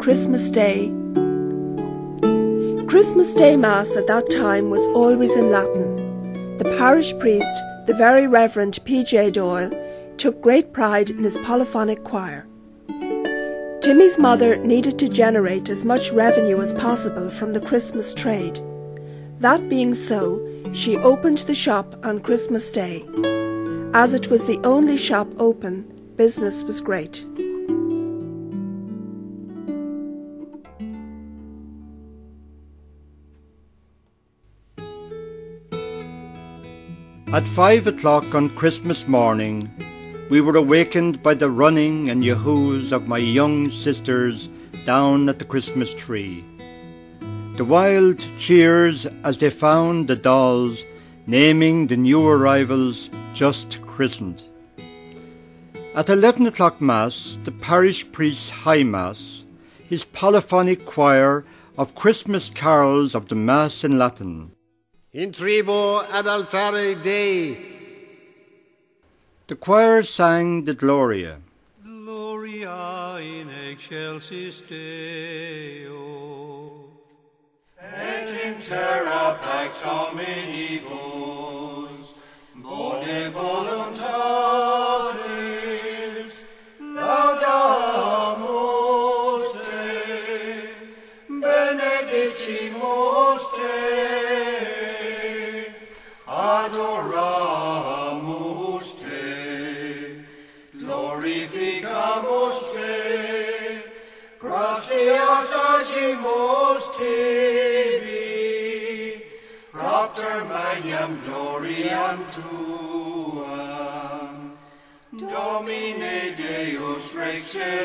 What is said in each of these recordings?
Christmas Day. Christmas Day Mass at that time was always in Latin. The parish priest, the Very Reverend P.J. Doyle, took great pride in his polyphonic choir. Timmy's mother needed to generate as much revenue as possible from the Christmas trade. That being so, she opened the shop on Christmas Day. As it was the only shop open, business was great. At 5 o'clock on Christmas morning, we were awakened by the running and yahoos of my young sisters down at the Christmas tree. The wild cheers as they found the dolls naming the new arrivals just christened. At 11 o'clock Mass, the parish priest's High Mass, his polyphonic choir of Christmas carols of the Mass in Latin. In tribo ad altare Dei. The choir sang the Gloria. Gloria in excelsis Deo. Et in terra pax hominibus, bone voluntatis, laudamus Te, benedicimus Te, adoramus Te, glorificamus Te, gratias agimus Tibi, propter magnam gloriam Tuam, Domine Deus Rex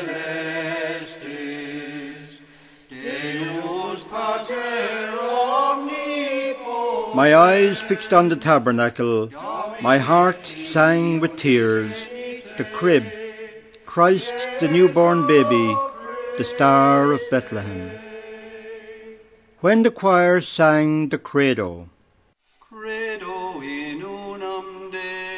Celestis, Deus Pater omnipotens. My eyes fixed on the tabernacle, my heart sang with tears, the crib, Christ the newborn baby, the Star of Bethlehem. When the choir sang the Credo, Credo in unum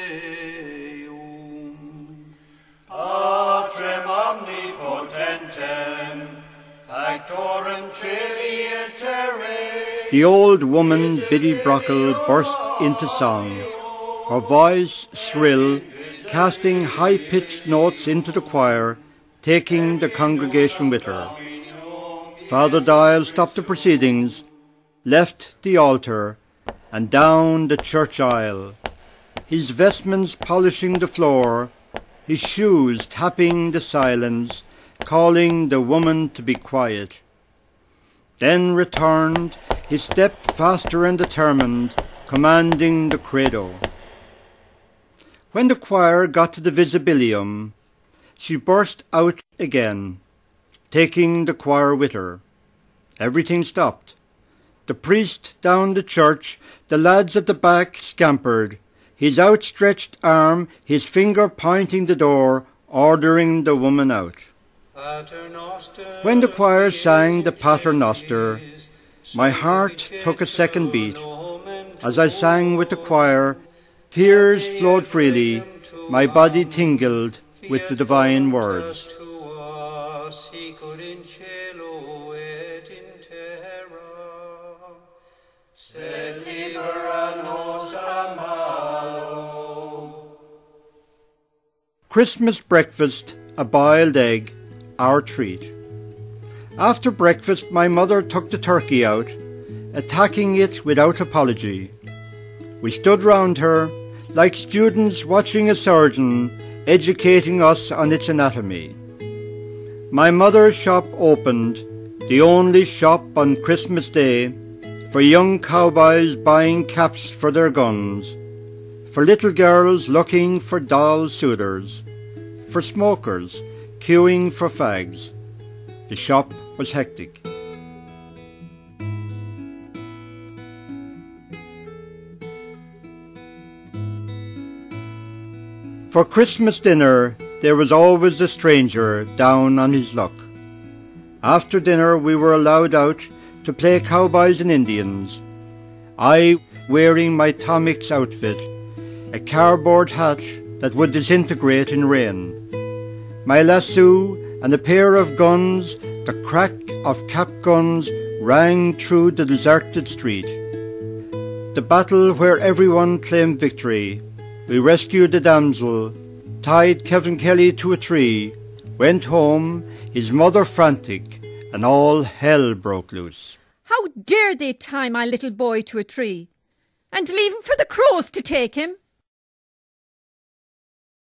Deum. Patrem omnipotentem, factorem Filii et Terrae. the old woman Biddy Brockle burst into song, her voice shrill, casting high-pitched notes into the choir, taking the congregation with her. Father Doyle stopped the proceedings, left the altar, and down the church aisle, his vestments polishing the floor, his shoes tapping the silence, calling the woman to be quiet. Then returned, his step faster and determined, commanding the Credo. When the choir got to the Visibilium, she burst out again, taking the choir with her. Everything stopped. The priest down the church, the lads at the back scampered, his outstretched arm, his finger pointing the door, ordering the woman out. When the choir sang the Pater Noster, my heart took a second beat. As I sang with the choir, tears flowed freely, my body tingled with the divine words. Christmas breakfast, a boiled egg, our treat. After breakfast, my mother took the turkey out, attacking it without apology. We stood round her, like students watching a surgeon, educating us on its anatomy. My mother's shop opened, the only shop on Christmas Day, for young cowboys buying caps for their guns, for little girls looking for doll suitors, for smokers queuing for fags. The shop was hectic. For Christmas dinner, there was always a stranger down on his luck. After dinner, we were allowed out to play cowboys and Indians. I wearing my Tom Mix outfit, a cardboard hat that would disintegrate in rain, my lasso and a pair of guns The crack of cap guns rang through the deserted street. The battle where everyone claimed victory. We rescued the damsel, tied Kevin Kelly to a tree, went home, his mother frantic, and all hell broke loose. How dare they tie my little boy to a tree, and leave him for the crows to take him?